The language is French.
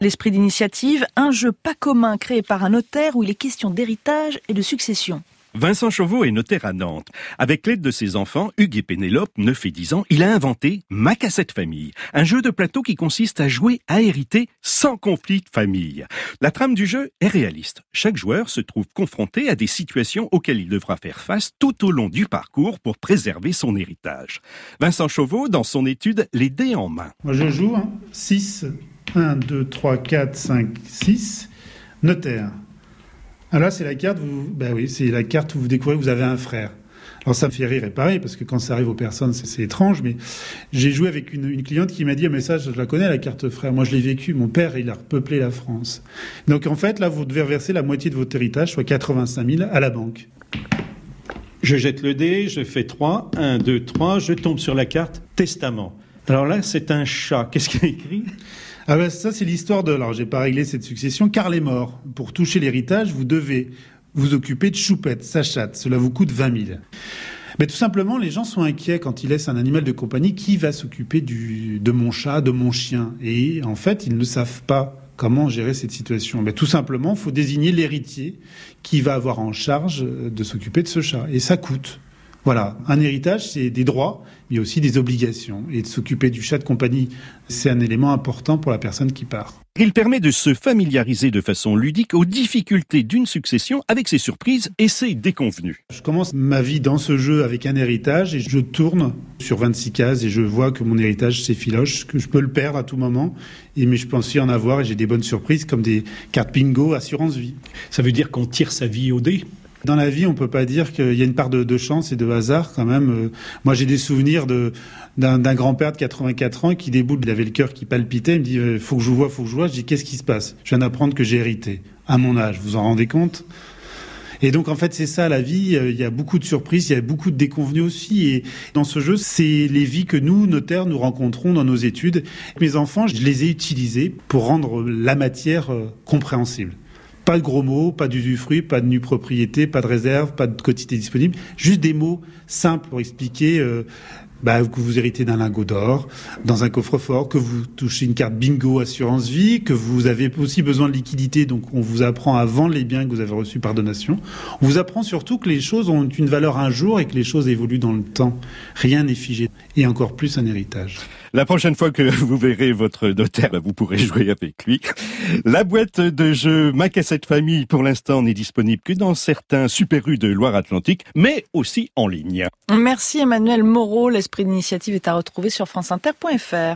L'esprit d'initiative, un jeu pas commun créé par un notaire où il est question d'héritage et de succession. Vincent Chauveau est notaire à Nantes. Avec l'aide de ses enfants, Hugues et Pénélope, 9 et 10 ans, il a inventé Ma cassette famille, un jeu de plateau qui consiste à jouer à hériter sans conflit de famille. La trame du jeu est réaliste. Chaque joueur se trouve confronté à des situations auxquelles il devra faire face tout au long du parcours pour préserver son héritage. Vincent Chauveau, dans son étude Les dés en main. Moi je joue 6, 1, 2, 3, 4, 5, 6, notaire. Alors là, c'est la carte, c'est la carte où vous découvrez que vous avez un frère. Alors ça me fait rire et pareil, parce que quand ça arrive aux personnes, c'est étrange, mais j'ai joué avec une cliente qui m'a dit, mais ça, je la connais, la carte frère. Moi, je l'ai vécu. Mon père, il a repeuplé la France. Donc en fait, là, vous devez reverser la moitié de votre héritage, soit 85 000, à la banque. Je jette le dé, je fais 3, 1, 2, 3, je tombe sur la carte testament. Alors là, c'est un chat. Qu'est-ce qu'il y a écrit ? Ah ben ça, c'est l'histoire de... Alors, j'ai pas réglé cette succession. Karl est mort. Pour toucher l'héritage, vous devez vous occuper de Choupette, sa chatte. Cela vous coûte 20 000. Mais tout simplement, les gens sont inquiets quand ils laissent un animal de compagnie. Qui va s'occuper de mon chat, de mon chien ? Et en fait, ils ne savent pas comment gérer cette situation. Mais tout simplement, il faut désigner l'héritier qui va avoir en charge de s'occuper de ce chat. Et ça coûte. Voilà, un héritage, c'est des droits, mais aussi des obligations. Et de s'occuper du chat de compagnie, c'est un élément important pour la personne qui part. Il permet de se familiariser de façon ludique aux difficultés d'une succession avec ses surprises et ses déconvenues. Je commence ma vie dans ce jeu avec un héritage et je tourne sur 26 cases et je vois que mon héritage s'effiloche, que je peux le perdre à tout moment, mais je peux aussi en avoir et j'ai des bonnes surprises comme des cartes bingo, assurance vie. Ça veut dire qu'on tire sa vie au dé ? Dans la vie, on peut pas dire qu'il y a une part de chance et de hasard quand même. Moi, j'ai des souvenirs d'un grand-père de 84 ans qui déboule, il avait le cœur qui palpitait, il me dit faut que je vois. Je dis qu'est-ce qui se passe ? Je viens d'apprendre que j'ai hérité à mon âge. Vous en rendez compte ? Et donc en fait, c'est ça la vie, il y a beaucoup de surprises, il y a beaucoup de déconvenues aussi et dans ce jeu, c'est les vies que nous notaires nous rencontrons dans nos études. Mes enfants, je les ai utilisés pour rendre la matière compréhensible. Pas de gros mots, pas d'usufruit, pas de nue propriété, pas de réserve, pas de quotité disponible. Juste des mots simples pour expliquer que vous héritez d'un lingot d'or, dans un coffre-fort, que vous touchez une carte bingo assurance vie, que vous avez aussi besoin de liquidité, donc on vous apprend à vendre les biens que vous avez reçus par donation. On vous apprend surtout que les choses ont une valeur un jour et que les choses évoluent dans le temps. Rien n'est figé. Et encore plus un héritage. La prochaine fois que vous verrez votre notaire, vous pourrez jouer avec lui. La boîte de jeu Ma cassette famille, pour l'instant, n'est disponible que dans certains Super U de Loire-Atlantique, mais aussi en ligne. Merci Emmanuel Moreau. L'esprit d'initiative est à retrouver sur franceinter.fr.